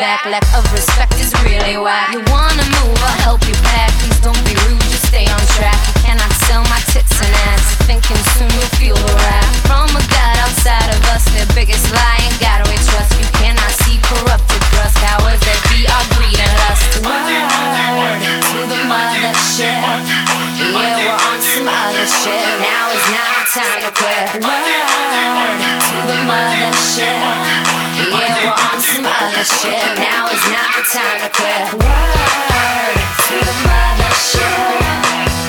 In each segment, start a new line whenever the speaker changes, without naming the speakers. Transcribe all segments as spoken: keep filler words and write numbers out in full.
back. Lack of respect is really whack. You wanna move, I'll help you pack. Please don't be rude, just stay on track. You cannot sell my tits and ass. Thinking soon you'll feel the wrath from a god outside of us. Their biggest lie ain't got we trust. You cannot see corrupted trust. Cowards that be our greed and lust. Word to the mothership. Yeah, we're on some other shit. Now is not time to quit. Word to the mothership. Yeah, we're on some other shit. Now is not the time to quit. Word to the mothership.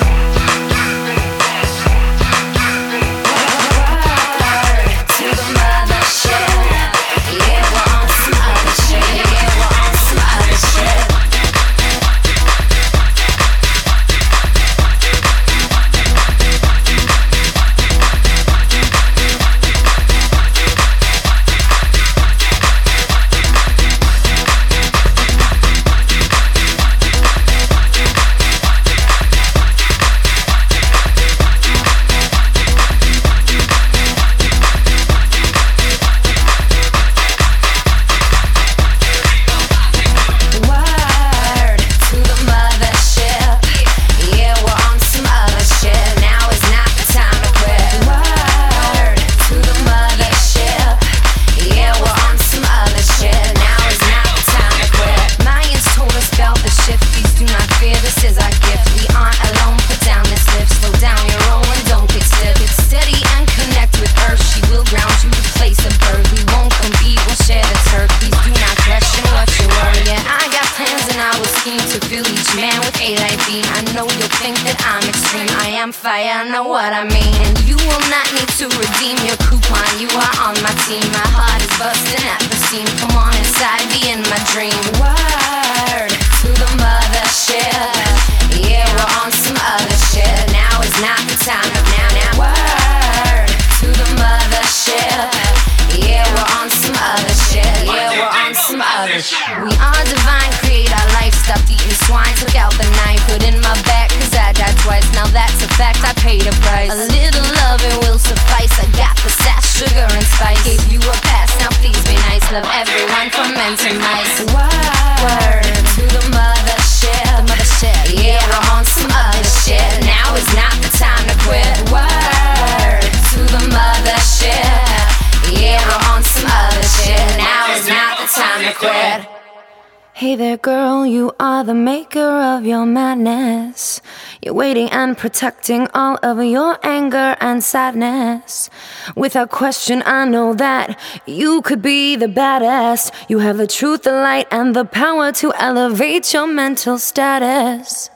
Fire, know what I mean. And you will not need to redeem your coupon. You are on my team. My heart is busting at the seam. Come on inside, be in my dream. Word to the mothership. Yeah, we're on some other shit. Now is not the time of now, now. Word to the mothership. Yeah, we're on some other shit. Yeah, we're on some other shit. We are divine, create our life. Stopped eating swine, took out the knife, put in my back, cause I died twice. Now that's a fact, I paid a price. A little loving will suffice. I got the sass, sugar and spice. Gave you a pass, now please be nice. Love everyone from men to mice. Word to the mothership, mothership. Yeah, we're on some other shit. Now is not the time to quit. Word to the mothership. Yeah, we're on some other shit. Now is not the time to quit.
Hey there girl, you are the maker of your madness. You're waiting and protecting all of your anger and sadness. Without question, I know that you could be the baddest. You have the truth, the light, and the power to elevate your mental status.